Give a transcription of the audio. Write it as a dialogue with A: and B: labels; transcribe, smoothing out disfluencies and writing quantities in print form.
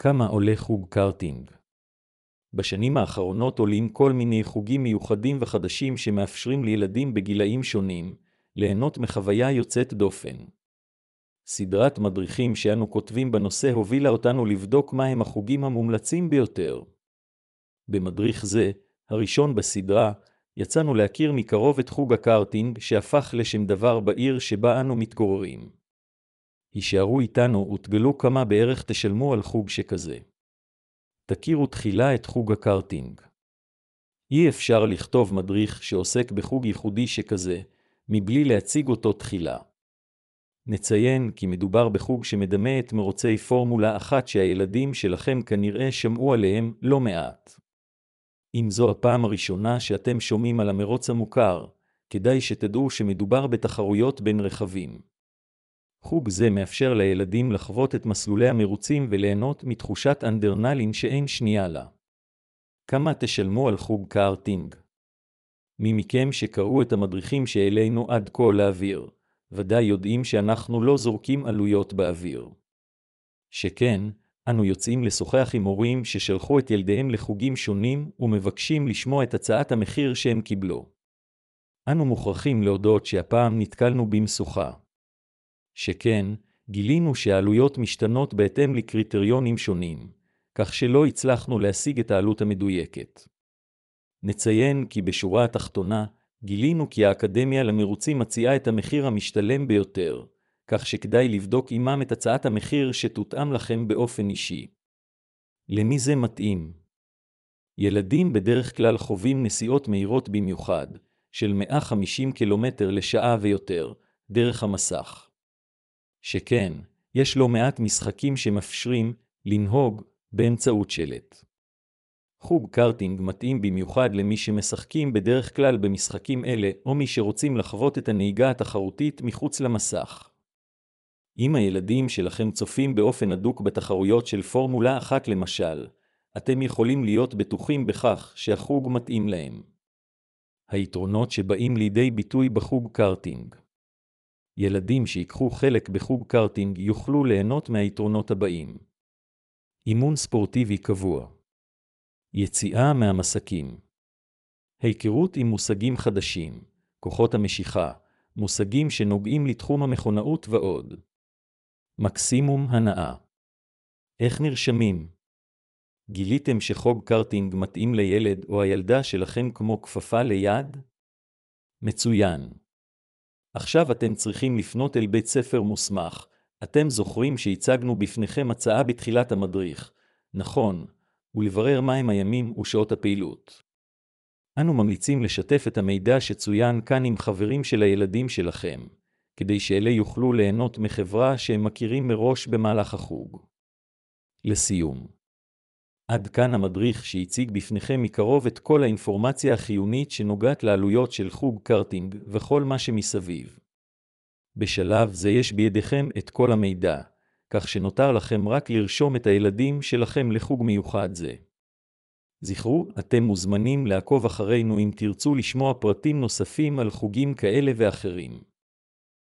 A: כמה עולה חוג קארטינג? בשנים האחרונות עולים כל מיני חוגים מיוחדים וחדשים שמאפשרים לילדים בגילאים שונים ליהנות מחוויה יוצאת דופן. סדרת מדריכים שאנו כותבים בנושא הובילה אותנו לבדוק מהם החוגים המומלצים ביותר. במדריך זה, הראשון בסדרה, יצאנו להכיר מקרוב את חוג הקארטינג שהפך לשם דבר בעיר שבה אנו מתגוררים. הישארו איתנו ותגלו כמה בערך תשלמו על חוג שכזה. תכירו תחילה את חוג הקארטינג. אי אפשר לכתוב מדריך שעוסק בחוג ייחודי שכזה, מבלי להציג אותו תחילה. נציין כי מדובר בחוג שמדמה את מרוצי פורמולה 1 שהילדים שלכם כנראה שמעו עליהם לא מעט. אם זו הפעם הראשונה שאתם שומעים על המרוץ המוכר, כדאי שתדעו שמדובר בתחרויות בין רכבים. חוג זה מאפשר לילדים לחוות את מסלולי המרוצים וליהנות מתחושת אנדרנלין שאין שנייה לה. כמה תשלמו על חוג קארטינג? מי מכם שקראו את המדריכים שאלינו עד כה לאוויר, ודאי יודעים שאנחנו לא זורקים עלויות באוויר. שכן, אנו יוצאים לשוחח עם הורים ששלחו את ילדיהם לחוגים שונים ומבקשים לשמוע את הצעת המחיר שהם קיבלו. אנו מוכרחים להודות שהפעם נתקלנו במשוכה. שכן, גילינו שהעלויות משתנות בהתאם לקריטריונים שונים, כך שלא הצלחנו להשיג את העלות המדויקת. נציין כי בשורה התחתונה, גילינו כי האקדמיה למרוצים מציעה את המחיר המשתלם ביותר, כך שכדאי לבדוק עמם את הצעת המחיר שתותאם לכם באופן אישי. למי זה מתאים? ילדים בדרך כלל חווים נסיעות מהירות במיוחד, של 150 קילומטר לשעה ויותר, דרך המסך. שכן, יש לא מעט משחקים שמאפשרים לנהוג באמצעות שלט. חוג קארטינג מתאים במיוחד למי שמשחקים בדרך כלל במשחקים אלה, או מי שרוצים לחוות את הנהיגה התחרותית מחוץ למסך. אם הילדים שלכם צופים באופן הדוק בתחרויות של פורמולה 1 למשל, אתם יכולים להיות בטוחים בכך שהחוג מתאים להם. היתרונות שבאים לידי ביטוי בחוג קארטינג. ילדים שיקחו חלק בחוג קארטינג יוכלו ליהנות מהיתרונות הבאים. אימון ספורטיבי קבוע. יציאה מהמסקים. היכרות עם מושגים חדשים, כוחות המשיכה, מושגים שנוגעים לתחום המכונאות ועוד. מקסימום הנאה. איך נרשמים? גיליתם שחוג קארטינג מתאים לילד או הילדה שלכם כמו כפפה ליד? מצוין. עכשיו אתם צריכים לפנות אל בית ספר מוסמך. אתם זוכרים שהצגנו בפניכם הצעה בתחילת המדריך, נכון, ולברר מהם הימים ושעות הפעילות. אנו ממליצים לשתף את המידע שצוין כאן עם חברים של הילדים שלכם, כדי שאלה יוכלו ליהנות מחברה שהם מכירים מראש במהלך החוג. לסיום. עד כאן המדריך שהציג בפניכם מקרוב את כל האינפורמציה החיונית שנוגעת לעלויות של חוג קארטינג וכל מה שמסביב. בשלב זה יש בידיכם את כל המידע, כך שנותר לכם רק לרשום את הילדים שלכם לחוג מיוחד זה. זכרו, אתם מוזמנים לעקוב אחרינו אם תרצו לשמוע פרטים נוספים על חוגים כאלה ואחרים.